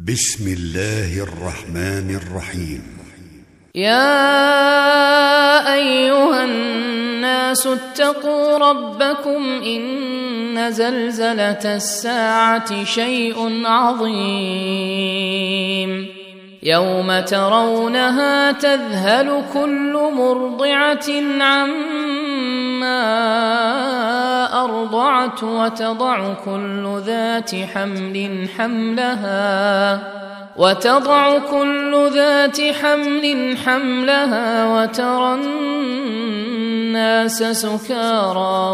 بسم الله الرحمن الرحيم. يا أيها الناس اتقوا ربكم إن زلزلة الساعة شيء عظيم يوم ترونها تذهل كل مرضعة عما أرضعت وتضع كل ذات حمل حملها وترى الناس سكارى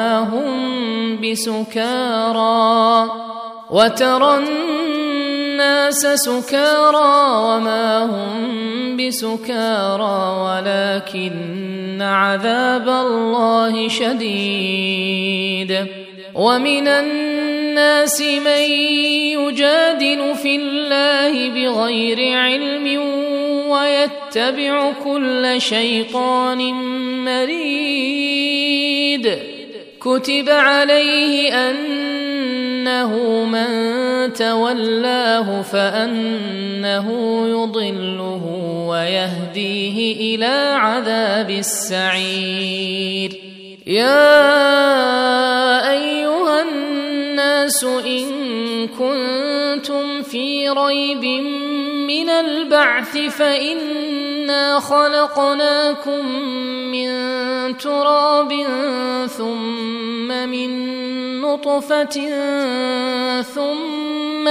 وما هم بسكارى ولكن عذاب الله شديد. ومن الناس من يجادل في الله بغير علم ويتبع كل شيطان مريد. كتب عليه أنه من تولاه فأنه يضله ويهديه إلى عذاب السعير. يا أيها الناس إن كنتم في ريب من البعث فإنا خلقناكم من تراب ثم من نطفة ثم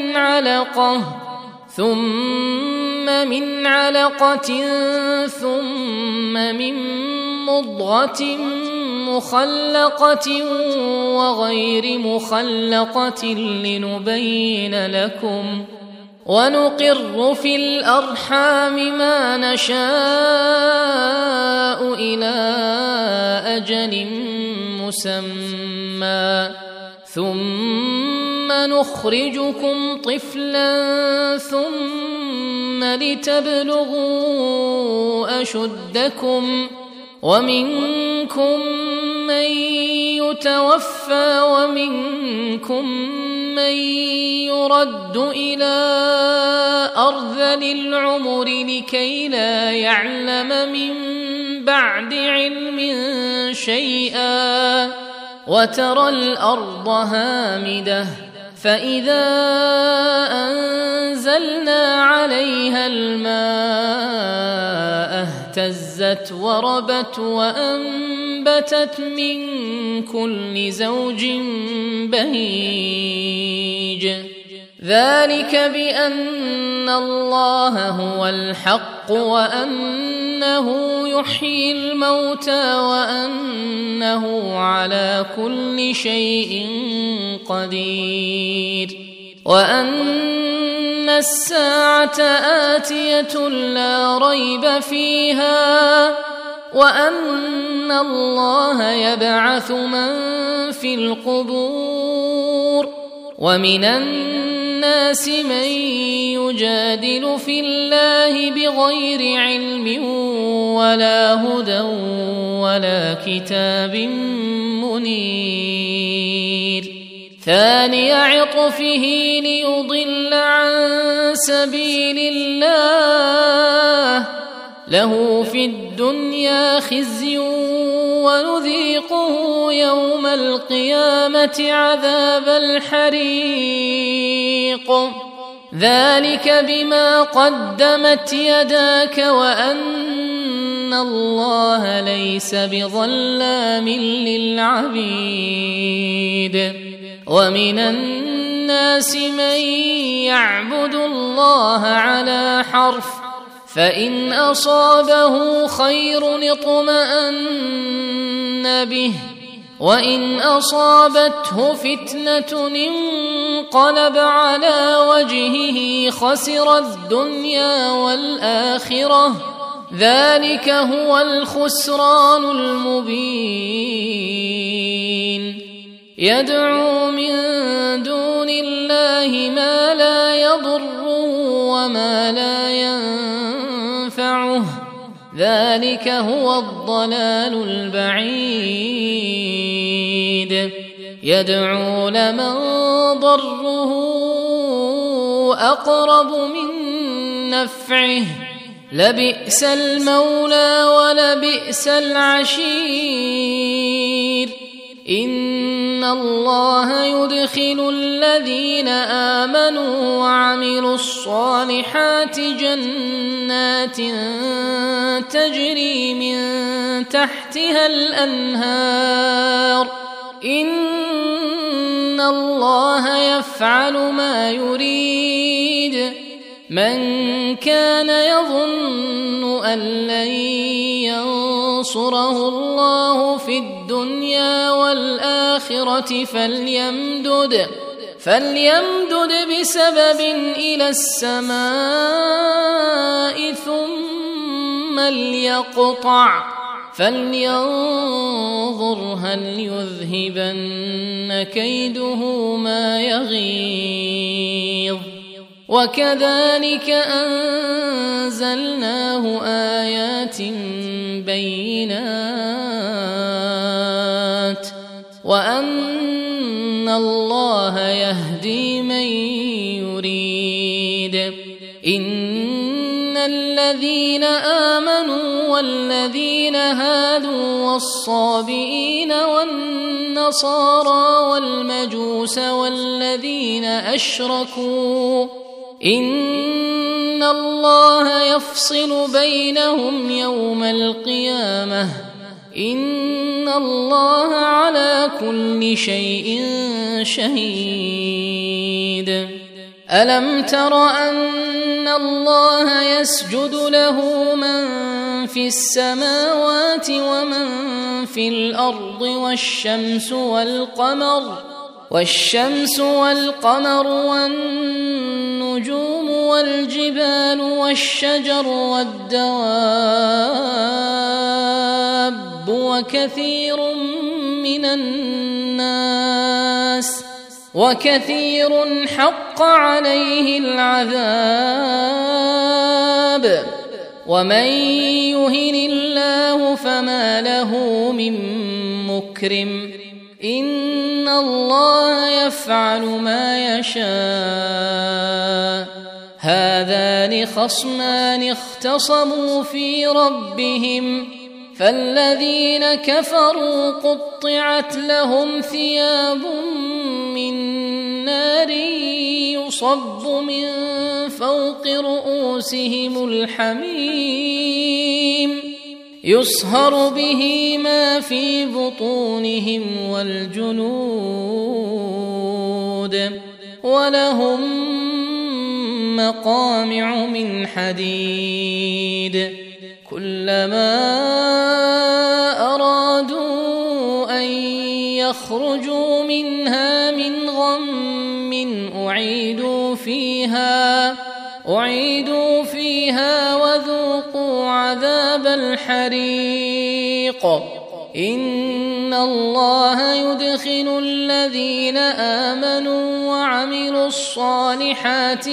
من علقة ثم من مضغة مخلقة وغير مخلقة لنبين لكم ونقر في الأرحام ما نشاء إلى أجل مسمى ثم نخرجكم طفلا ثم لتبلغوا أشدكم ومنكم من يتوفى ومنكم من يرد إلى أرذل العمر لكي لا يعلم من بعد علم شيئا. وترى الأرض هامدة فإذا أنزلنا عليها الماء اهتزت وربت وأنبتت من كل زوج بهيج. ذلك بأن الله هو الحق وأنه يحيي الموتى وأنه على كل شيء قدير وأن الساعة آتية لا ريب فيها وأن الله يبعث من في القبور. ومن الناس من يجادل في الله بغير علم ولا هدى ولا كتاب منير. ثاني عطفه ليضل عن سبيل الله له في الدنيا خزي ونذيقه يوم القيامة عذاب الحريق. ذلك بما قدمت يداك وأن الله ليس بظلام للعبيد. ومن الناس من يعبد الله على حرف فإن أصابه خير اطمأن به وإن أصابته فتنة انقلب على وجهه خسر الدنيا والآخرة. ذلك هو الخسران المبين. يدعو من دون الله ما لا يضره وما لا ينفعه ذلك هو الضلال البعيد. يدعو لمن ضره أقرب من نفعه لبئس المولى ولبئس العشير إن الله يدخل الذين آمنوا وعملوا الصالحات جنات تجري من تحتها الأنهار إن الله يفعل ما يريد من كان يظن أن لن ينصره الله في الدنيا والآخرة فليمدد بسبب إلى السماء ثم ليقطع فلينظر هل يذهبن كيده ما يغيظ وكذلك أنزلناه آيات بينات وأن الله يهدي من يريد إن الذين آمنوا والذين هادوا والصابئين والنصارى والمجوس والذين أشركوا إن الله يفصل بينهم يوم القيامة إن الله على كل شيء شهيد ألم تر أن الله يسجد له من في السماوات ومن في الأرض والشمس والقمر والنجوم والجبال والشجر والدواب وكثير حق عليه العذاب ومن يهن الله فما له من مكرم إن الله يفعل ما يشاء هذان خصمان اختصموا في ربهم فالذين كفروا قطعت لهم ثياب من نار يصب من فوق رؤوسهم الحميم يصهر به ما في بطونهم والجلود ولهم مقامع من حديد كلما أرادوا أن يخرجوا منها من غم أعيدوا فيها وذوقوا عذاب الحريق إن الله يدخل الذين آمنوا وعملوا الصالحات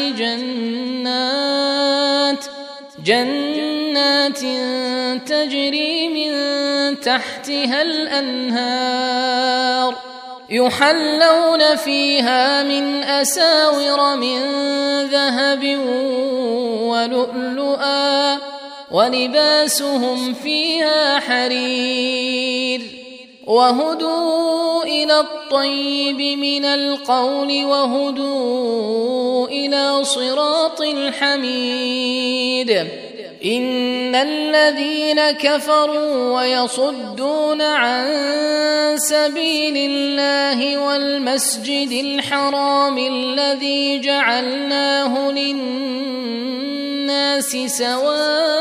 جنات تجري من تحتها الأنهار يحلون فيها من أساور من ذهب ولؤلؤا ولباسهم فيها حرير وهدوا إلى الطيب من القول وهدوا إلى صراط الحميد إن الذين كفروا ويصدون عن سبيل الله والمسجد الحرام الذي جعلناه للناس سواء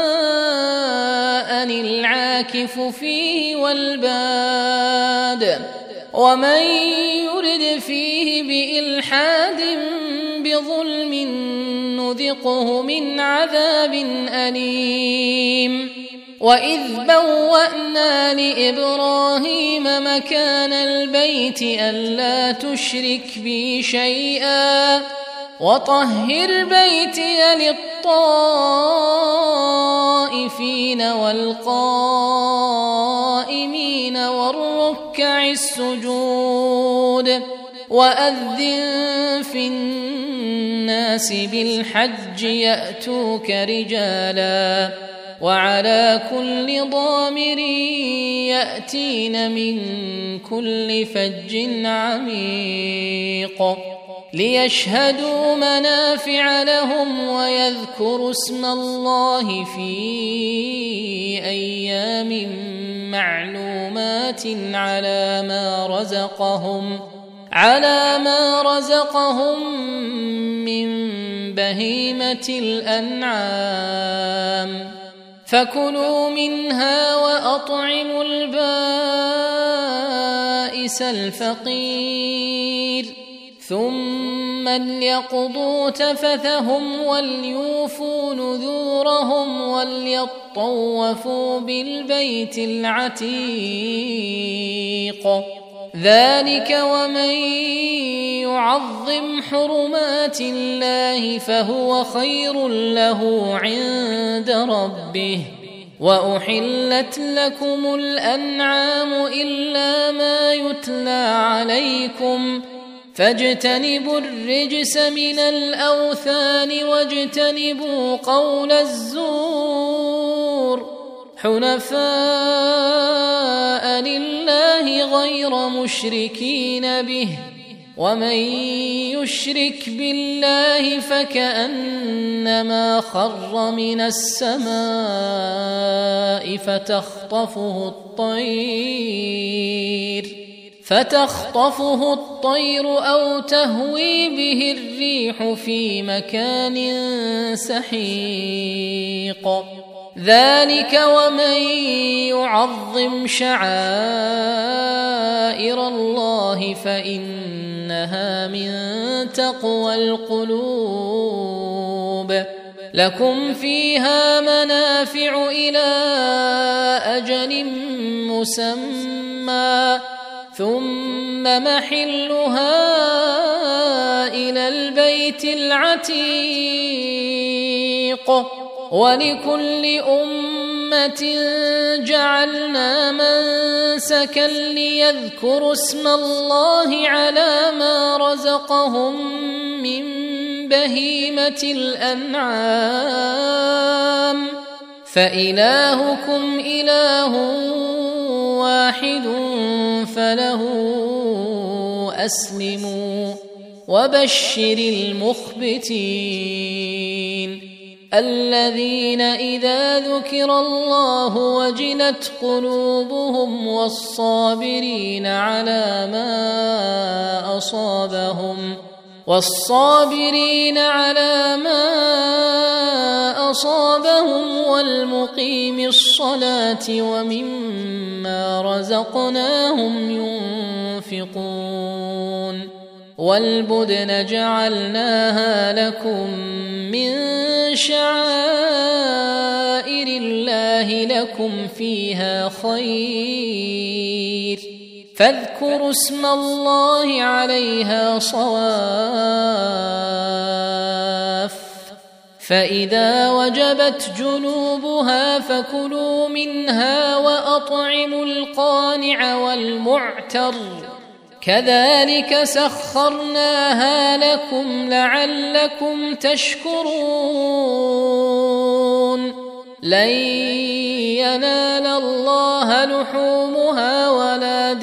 العاكف فيه والباد ومن يرد فيه بإلحاد بظلم نذقه من عذاب أليم وإذ بوأنا لإبراهيم مكان البيت ألا تشرك بي شيئا وطهر بيتي للطائفين والقائمين والركع السجود وأذن في الناس الناس بالحج يأتوك رجالا وعلى كل ضامر يأتين من كل فج عميق ليشهدوا منافع لهم ويذكروا اسم الله في أيام معلومات على ما رزقهم من بهيمة الأنعام فكلوا منها وأطعموا البائس الفقير ثم ليقضوا تفثهم وليوفوا نذورهم وليطوفوا بالبيت العتيق ذلك ومن يعظم حرمات الله فهو خير له عند ربه وأحلت لكم الأنعام إلا ما يتلى عليكم فاجتنبوا الرجس من الأوثان واجتنبوا قول الزور حنفاء لله غير مشركين به ومن يشرك بالله فكأنما خر من السماء فتخطفه الطير أو تهوي به الريح في مكان سحيق ذلك ومن يعظم شعائر الله فإنها من تقوى القلوب لكم فيها منافع إلى أجل مسمى ثم محلها إلى البيت العتيق ولكل أمة جعلنا منسكا ليذكروا اسم الله على ما رزقهم من بهيمة الأنعام فإلهكم إله واحد فله أسلموا وبشر المخبتين الذين إذا ذكر الله وجلت قلوبهم والصابرين على ما أصابهم والمقيم الصلاة ومما رزقناهم ينفقون والبدن جعلناها لكم من شعائر الله لكم فيها خير فاذكروا اسم الله عليها صواف فإذا وجبت جنوبها فكلوا منها وأطعموا القانع والمعتر كذلك سخرناها لكم لعلكم تشكرون لن ينال الله لحومها ولا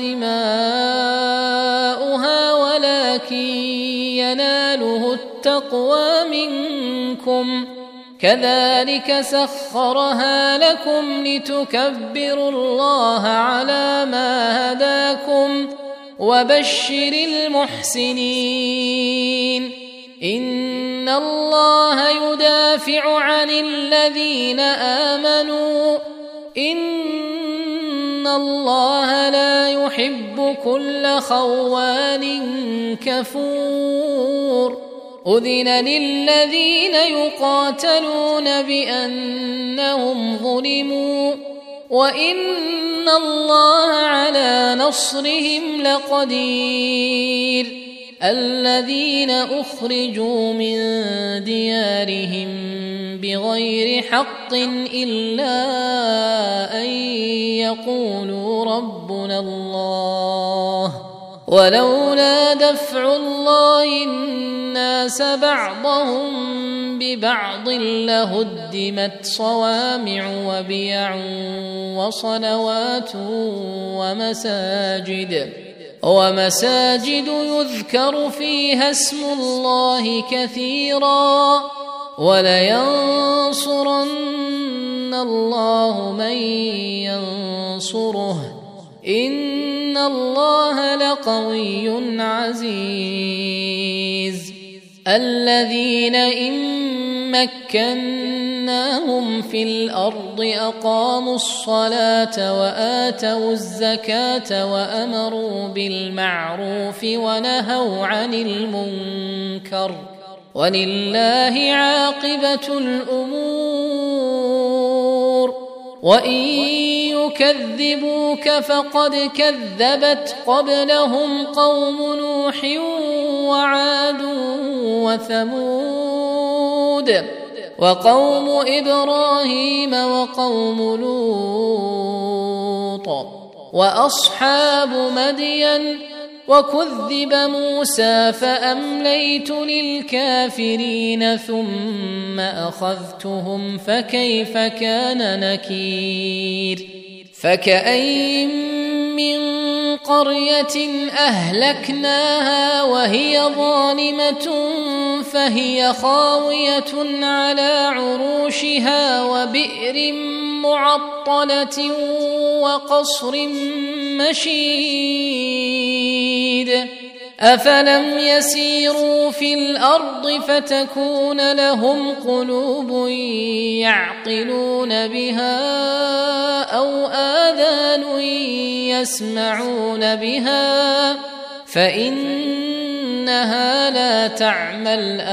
دماؤها ولكن يناله التقوى منكم كذلك سخرها لكم لتكبروا الله على ما هداكم وبشر المحسنين إن الله يدافع عن الذين آمنوا إن الله لا يحب كل خوان كفور أذن للذين يقاتلون بأنهم ظلموا وإن الله على نصرهم لقدير الذين أخرجوا من ديارهم بغير حق إلا أن يقولوا ربنا الله ولولا دفع الله الناس الناس بعضهم ببعض لهدمت صوامع وبيع وصلوات ومساجد يذكر فيها اسم الله كثيرا ولينصرن الله من ينصره إن الله لقوي عزيز الذين إن مكناهم في الأرض أقاموا الصلاة وآتوا الزكاة وأمروا بالمعروف ونهوا عن المنكر ولله عاقبة الأمور وإن يكذبوك فقد كذبت قبلهم قوم نوح وعاد وثمود وقوم إبراهيم وقوم لوط وأصحاب مدين وكذب موسى فأمليت للكافرين ثم أخذتهم فكيف كان نكير فكأين من قرية أهلكناها وهي ظالمة فهي خاوية على عروشها وبئر معطلة وقصر مشيد أفلم يسيروا في الأرض فتكون لهم قلوب يعقلون بها أو آذان يسمعون بها فإنها لا تعمى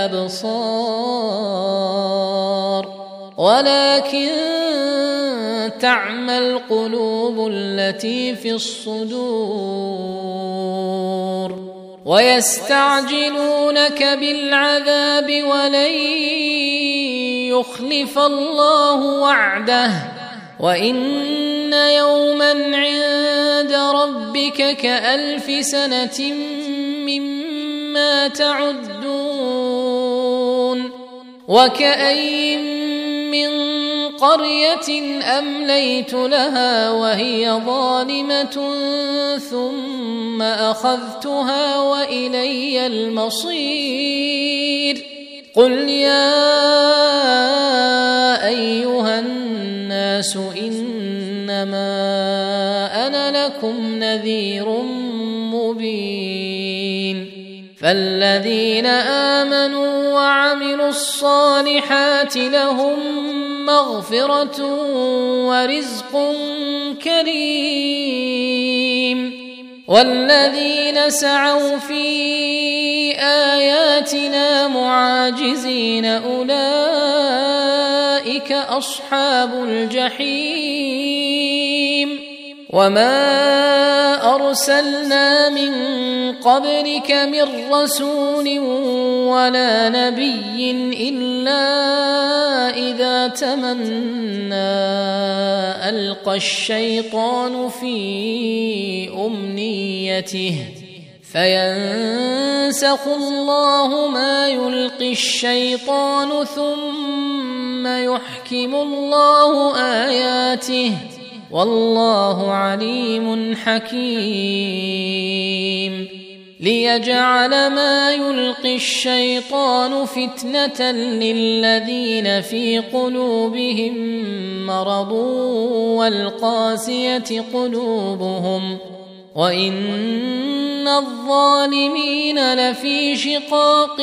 الأبصار ولكن تعمى القلوب التي في الصدور ويستعجلونك بالعذاب ولن يخلف الله وعده وإن يوما عند ربك كألف سنة مما تعدون وكأين من قرية أمليت لها وهي ظالمة ثم أخذتها وإلي المصير قل يا أيها الناس إنما أنا لكم نذير مبين فالذين آمنوا وعملوا الصالحات لهم مغفرة ورزق كريم والذين سعوا في آياتنا معاجزين أولئك أصحاب الجحيم وما أرسلنا من قبلك من رسول ولا نبي إلا إذا تمنى ألقى الشيطان في أمنيته فينسخ الله ما يلقي الشيطان ثم يحكم الله آياته والله عليم حكيم ليجعل ما يلقي الشيطان فتنة للذين في قلوبهم مرض والقاسية قلوبهم وإن الظالمين لفي شقاق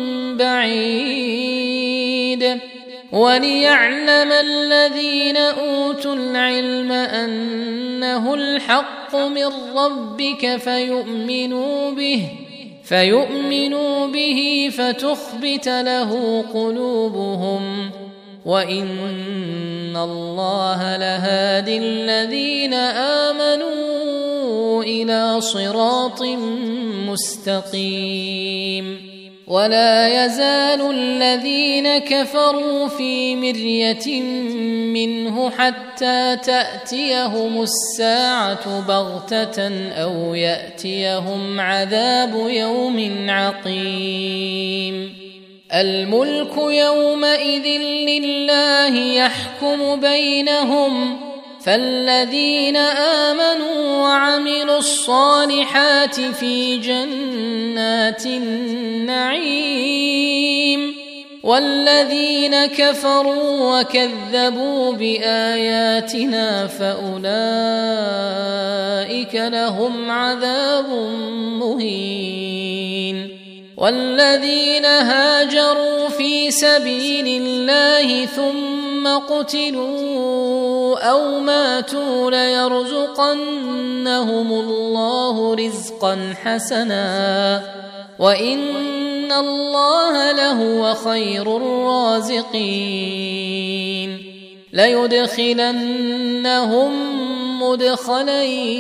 بعيد وليعلم الذين أوتوا العلم أنه الحق من ربك فيؤمنوا به فتخبت له قلوبهم وإن الله لهادي الذين آمنوا إلى صراط مستقيم ولا يزال الذين كفروا في مرية منه حتى تأتيهم الساعة بغتة أو يأتيهم عذاب يوم عقيم الملك يومئذ لله يحكم بينهم فالذين آمنوا وعملوا الصالحات في جنات النعيم والذين كفروا وكذبوا بآياتنا فأولئك لهم عذاب مهين والذين هاجروا في سبيل الله ثم قتلوا أو ماتوا ليرزقنهم الله رزقا حسنا وإن الله لهو خير الرازقين ليدخلنهم مدخلا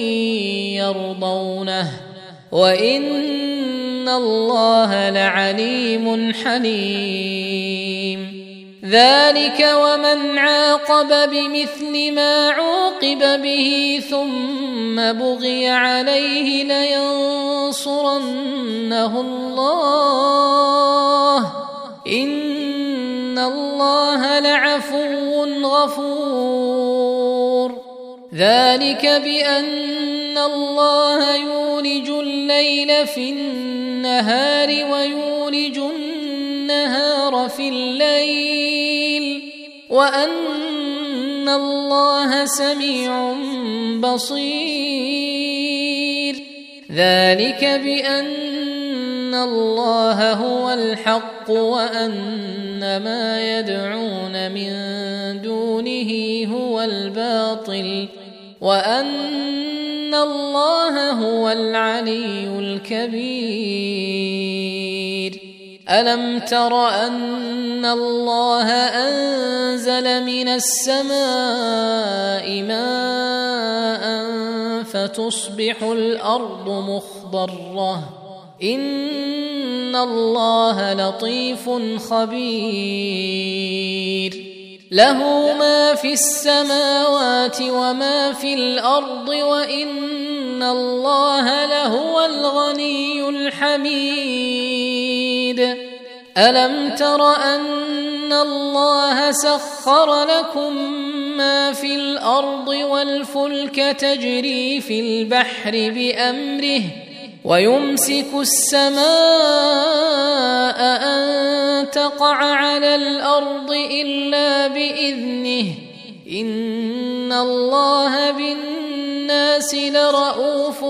يرضونه وإن الله لعليم حليم ذلك ومن عاقب بمثل ما عوقب به ثم بغي عليه لينصرنه الله إن الله لعفو غفور ذلك بأن الله يولج الليل في النهار ويولج النهار في الليل وأن الله سميع بصير ذلك بأن الله هو الحق وأن ما يدعون من دونه هو الباطل وأن الله هو العلي الكبير ألم تر أن الله أنزل من السماء ماء فتصبح الأرض مخضرة إن الله لطيف خبير له ما في السماوات وما في الأرض وإن الله لهو الغني الحميد ألم تر أن الله سخر لكم ما في الأرض والفلك تجري في البحر بأمره ويمسك السماء أن تقع على الأرض إلا بإذنه إن الله بالناس لرؤوف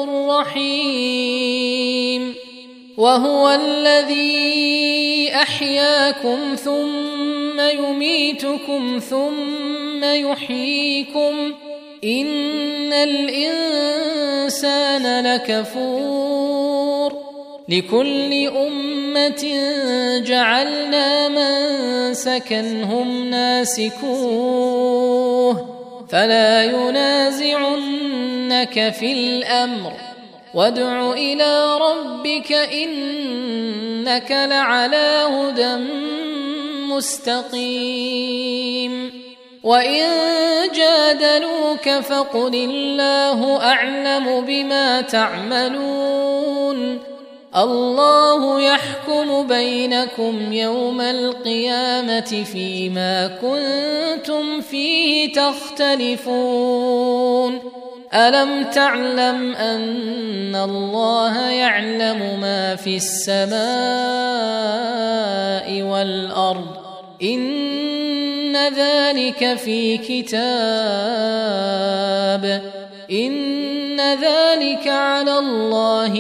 رحيم وهو الذي أحياكم ثم يميتكم ثم يحييكم إن الإنسان لكفور لكل أمة جعلنا منسكا هم ناسكوه فلا ينازعنك في الأمر وادع إلى ربك إنك لعلى هدى مستقيم وإن جادلوك فقل الله أعلم بما تعملون الله يحكم بينكم يوم القيامة فيما كنتم فيه تختلفون ألم تعلم أن الله يعلم ما في السماء والأرض إن ذلك في كتاب إن ذلك على الله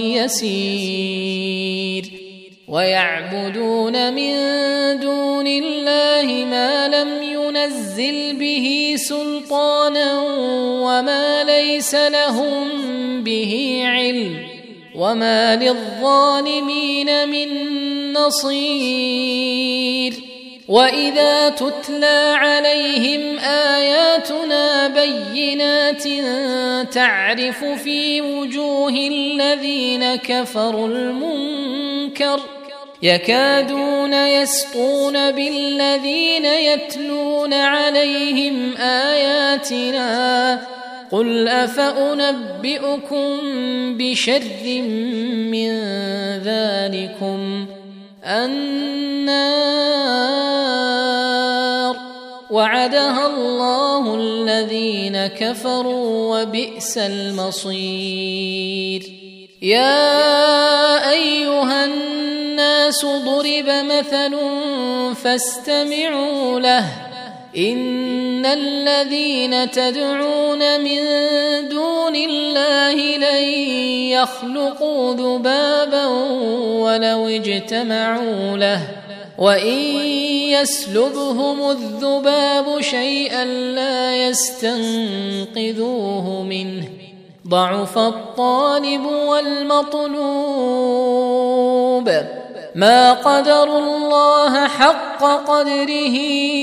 يسير ويعبدون من دون الله ما لم ينزل به سلطانا وما ليس لهم به علم وما للظالمين من نصير وإذا تتلى عليهم آياتنا بينات تعرف في وجوه الذين كفروا المنكر يكادون يسطون بالذين يتلون عليهم آياتنا قل أفأنبئكم بشر من ذلكم النار وعدها الله الذين كفروا وبئس المصير. يا أيها الناس ضرب مثل فاستمعوا له إن الذين تدعون من دون الله لن يخلقوا ذبابا ولو اجتمعوا له وإن يسلبهم الذباب شيئا لا يستنقذوه منه ضعف الطالب والمطلوب ما قدروا الله حق قدره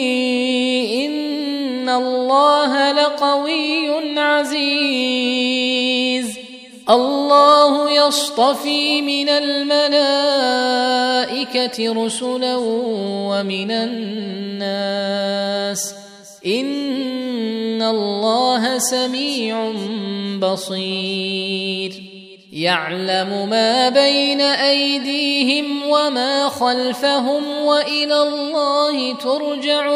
إن الله لقوي عزيز. الله يصطفي من الملائكة رسلا ومن الناس إن الله سميع بصير. يعلم ما بين أيديهم وما خلفهم وإلى الله ترجع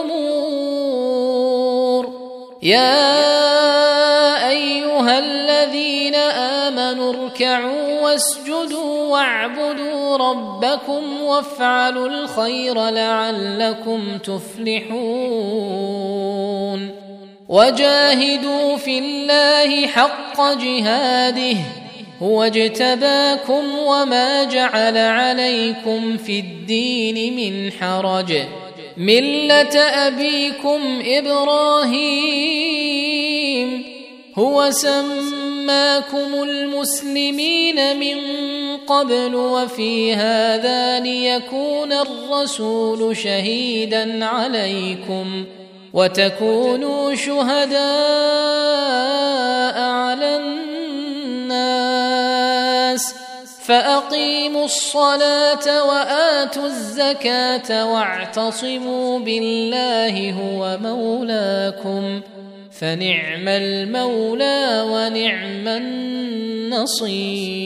الأمور. يا أيها الذين آمنوا اركعوا واسجدوا واعبدوا ربكم وافعلوا الخير لعلكم تفلحون. وجاهدوا في الله حق جهاده هو اجتباكم وما جعل عليكم في الدين من حرج ملة أبيكم إبراهيم هو سماكم المسلمين من قبل وفي هذا ليكون الرسول شهيدا عليكم وتكونوا شهداء على الناس فأقيموا الصلاة وآتوا الزكاة واعتصموا بالله هو مولاكم فنعم المولى ونعم النصير.